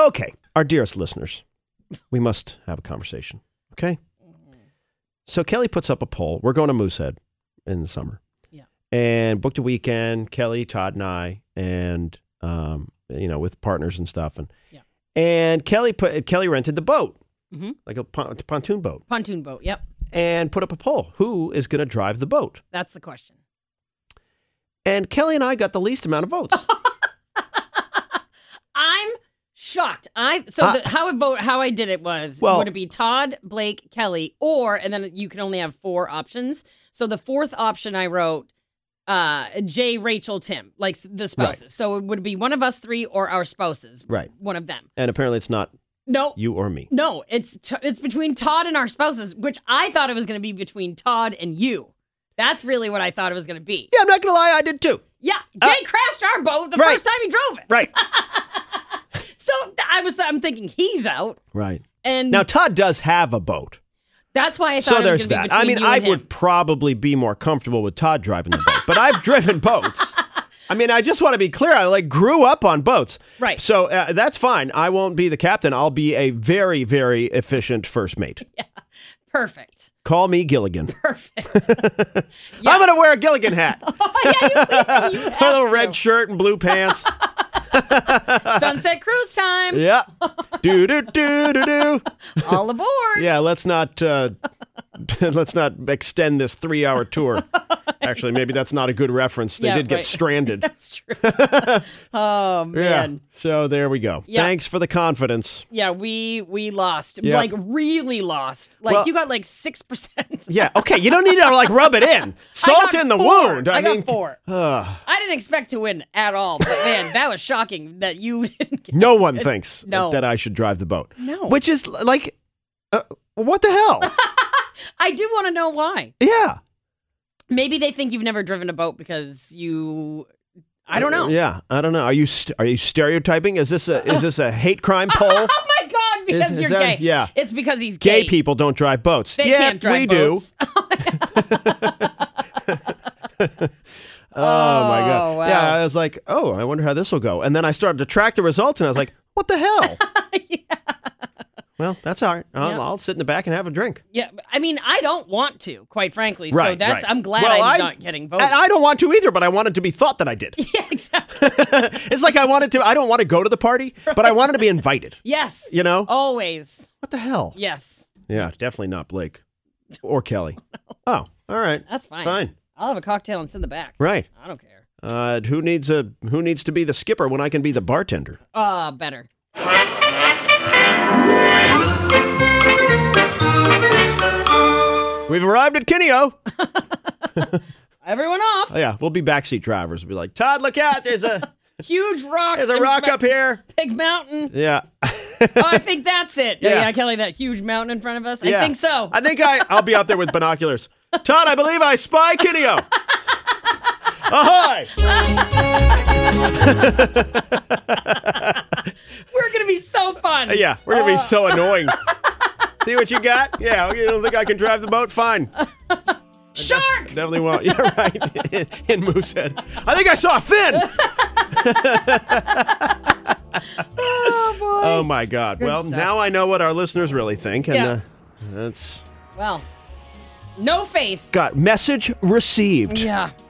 Okay, our dearest listeners, we must have a conversation, okay? So Kelly puts up a poll. We're going to Moosehead in the summer. Yeah. And booked a weekend, Kelly, Todd, and I, and, with partners and stuff. And Kelly rented the boat, like a pontoon boat. Pontoon boat, yep. And put up a poll. Who is going to drive the boat? That's the question. And Kelly and I got the least amount of votes. I'm shocked. How I did it was, would it be Todd, Blake, Kelly, and then you can only have 4 options. So the 4th option I wrote, Jay, Rachel, Tim, like the spouses. Right. So it would be one of us 3 or our spouses. Right. One of them. And apparently it's not you or me. No, it's between Todd and our spouses, which I thought it was going to be between Todd and you. That's really what I thought it was going to be. Yeah, I'm not going to lie, I did too. Yeah, Jay crashed our boat the first time he drove it. Right. So I'm thinking he's out. Right. And now Todd does have a boat. That's why I thought it was going to be between you and I him. would probably be more comfortable with Todd driving the boat, but I've driven boats. I mean, I just want to be clear. I grew up on boats. Right. So that's fine. I won't be the captain. I'll be a very, very efficient first mate. Yeah. Perfect. Call me Gilligan. Perfect. Yeah. I'm going to wear a Gilligan hat. You a little red shirt and blue pants. Sunset cruise time. Yeah. Do do do do do. All aboard. Yeah. Let's not extend this 3-hour tour. Actually, maybe that's not a good reference. They did get stranded. That's true. Oh man. Yeah. So there we go. Yeah. Thanks for the confidence. Yeah, we lost. Yeah. Really lost. You got 6%. Yeah. Okay. You don't need to rub it in. Salt in the wound. I got 4. I didn't expect to win at all, but man, that was shocking that you didn't get No one thinks No. that I should drive the boat. No. Which is what the hell? I do want to know why. Yeah. Maybe they think you've never driven a boat because I don't know. Yeah, I don't know. Are you stereotyping? Is this a hate crime poll? Oh my God! Because you're gay. Yeah, it's because he's gay. Gay people don't drive boats. They can't drive boats. Oh my God! Wow. Yeah, I was like, I wonder how this will go. And then I started to track the results, and I was like, what the hell? Yeah. Well, that's all right. I'll sit in the back and have a drink. Yeah, I mean, I don't want to, quite frankly. Right, so I'm glad I'm not getting voted. I don't want to either, but I wanted to be thought that I did. Yeah, exactly. It's like I don't want to go to the party, but I wanted to be invited. Yes. You know? Always. What the hell? Yes. Yeah, definitely not Blake or Kelly. Oh, all right. That's fine. Fine. I'll have a cocktail and sit in the back. Right. I don't care. Who needs to be the skipper when I can be the bartender? Better. We've arrived at Kineo. Everyone off. Oh, yeah, we'll be backseat drivers. We'll be like, Todd, look out. There's a huge rock. There's a rock up here. Big mountain. Yeah. I think that's it. Yeah, Kelly, that huge mountain in front of us. I think so. I think I'll be up there with binoculars. Todd, I believe I spy Kineo. Ahoy! We're going to be so fun. Yeah, we're going to be so annoying. See what you got? Yeah, you don't think I can drive the boat? Fine. Shark! Definitely won't. You're right. In Moosehead. I think I saw a fin! Oh, boy. Oh, my God. Good well, stuff. Now I know what our listeners really think. And that's... Well, no faith. Got message received. Yeah.